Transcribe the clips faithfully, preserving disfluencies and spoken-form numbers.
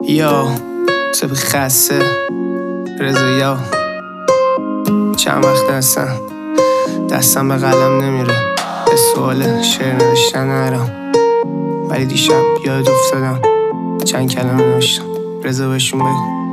یا سبی خسته رضا یا چند وقت هستم دستم به قلم نمیره، به سوال شعر نوشتن نرم، ولی دیشب یاد افتادم چند کلمه نوشتم. رضا بهشون بگو.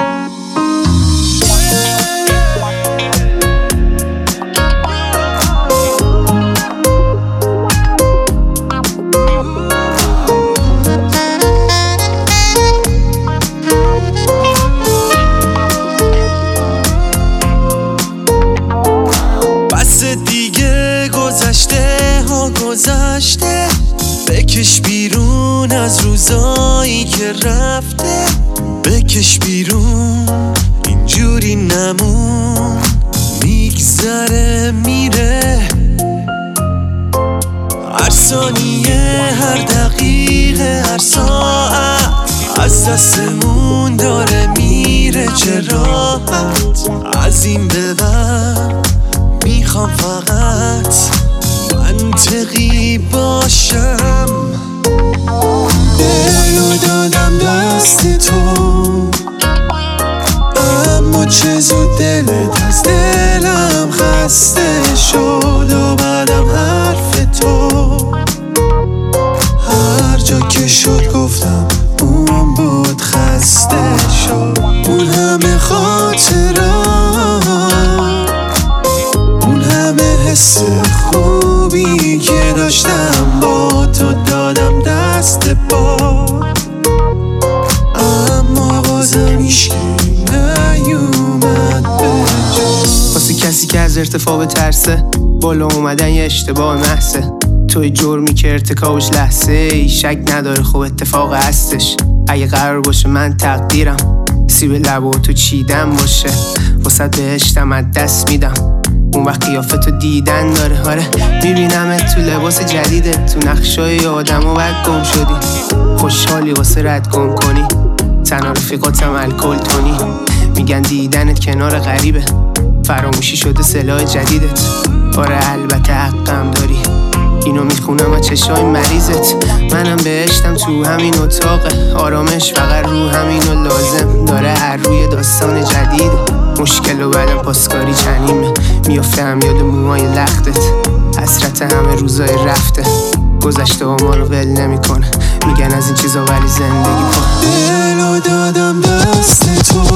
دیگه گذشته ها گذشته، بکش بیرون از روزایی که رفته، بکش بیرون اینجوری نمون، میگذره میره هر ثانیه هر دقیقه هر ساعت، از دستمون داره میره چه راحت. از این به بعد میخوام فقط منطقی باشم، دلو دادم دست تو، اما چه زود دلت از دلم خسته شد و بعدم حرف تو هر جا که شد گفتم اون بود خسته شد. اون همه خاطرات، حس خوبی که داشتم با تو دادم دست با، اما بازم هیچکی نیومد به جا. واسه کسی که از ارتفاع به ترسه، بالا اومدن یه اشتباه محضه، توی جرمی که ارتکابش لحظه ای شک نداره خب اتفاق هستش. اگه قرار باشه من تقدیرم سیب لبو تو چیدن باشه، واسه بهشتم از دست میدم اون وقت قیافتو دیدن داره. آره میبینمت تو لباس جدیده، تو نقشای آدم و بعد گم شدی، خوشحالی واسه رد گم کنی، تنها رفیقاتم الکل تونی، میگن دیدنت کنار غریبه، فراموشی شده سلاح جدیدت. آره البته حقم داری، اینو میخونم از چشای مریضت، منم بهشتم تو همین اتاقه، آرامش فقط رو همینو لازم داره، هر روی داستان جدیده، مشکل و بعدم پاسکاری چنیمه، میافتم یاد موهای لختت، حسرت همه روزای رفته، گذشته و ما رو ول نمی کنه، میگن از این چیزا ولی زندگی کن. دلو دادم دست تو،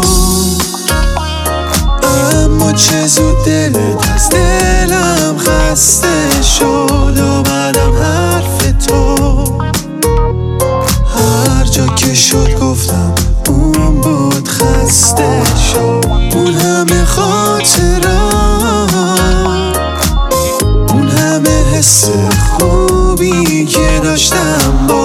اما چه زود دلت از دلم خسته شد و بعدم حرف تو هر جا که شد گفتم اون بود خسته شد. اون همه خاطرات، اون همه حس خوبی که داشتم با